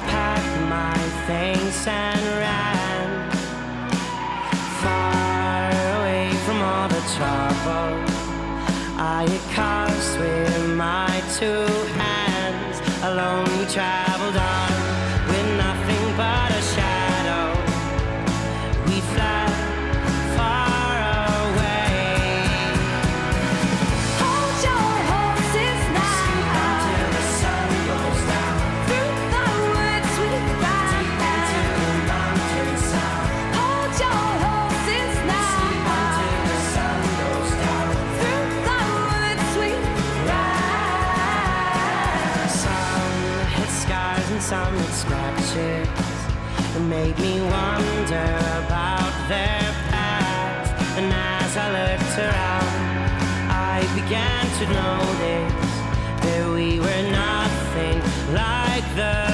packed my things and ran far away from all the trouble I had caused with my two hands. Alone we traveled on with nothing but a shadow. We fled far away. Hold your horses now. Until the sun goes down. Through the woods we ride. Into the mountainside. Hold your horses now. Until the sun goes down. Through the woods we ride. Some hit scars and some hit scratches. It made me wonder about their past. And as I looked around, I began to notice that we were nothing like the